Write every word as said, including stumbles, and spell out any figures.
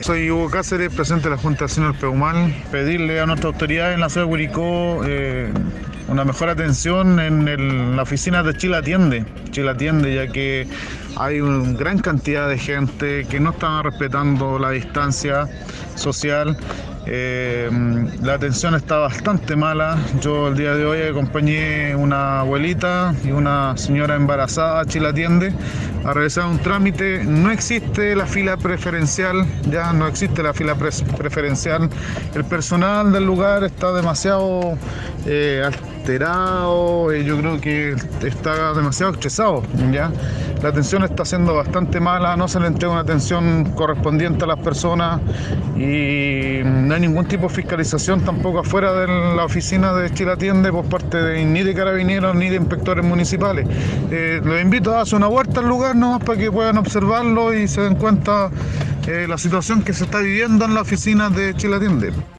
Soy Hugo Cáceres, presidente de la Junta de Vecinos del Pehumal. Pedirle a nuestras autoridades en la ciudad de Curicó eh, una mejor atención en el- la oficina de Chile Atiende. Chile Atiende, ya que hay una gran cantidad de gente que no está respetando la distancia social. Eh, la atención está bastante mala. Yo el día de hoy acompañé una abuelita y una señora embarazada a Chile Atiende a realizar un trámite. No existe la fila preferencial, ya no existe la fila pre- preferencial. El personal del lugar está demasiado eh, alterado, eh, yo creo que está demasiado estresado, ¿ya? La atención está siendo bastante mala, no se le entrega una atención correspondiente a las personas y no hay ningún tipo de fiscalización tampoco afuera de la oficina de Chile Atiende por parte de, ni de carabineros ni de inspectores municipales. Eh, los invito a darse una vuelta al lugar nomás para que puedan observarlo y se den cuenta eh, la situación que se está viviendo en la oficina de Chile Atiende.